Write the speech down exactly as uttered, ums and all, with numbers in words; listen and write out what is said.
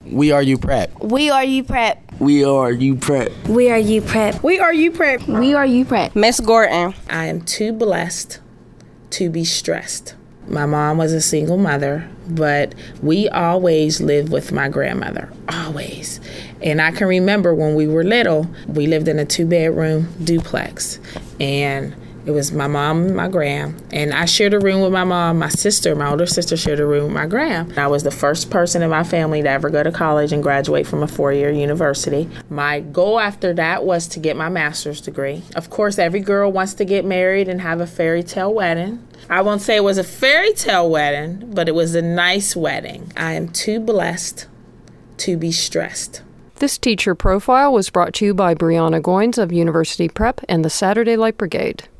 We are you prep. We are you prep. We are you prep. We are you prep. We are you prep. We are you prep. Miss Gorton. I am too blessed to be stressed. My mom was a single mother, but we always lived with my grandmother, always. And I can remember when we were little, we lived in a two-bedroom duplex, and it was my mom and my gram, and I shared a room with my mom. My sister, my older sister, shared a room with my gram. I was the first person in my family to ever go to college and graduate from a four-year university. My goal after that was to get my master's degree. Of course, every girl wants to get married and have a fairy tale wedding. I won't say it was a fairy tale wedding, but it was a nice wedding. I am too blessed to be stressed. This teacher profile was brought to you by Brianna Goins of University Prep and the Saturday Light Brigade.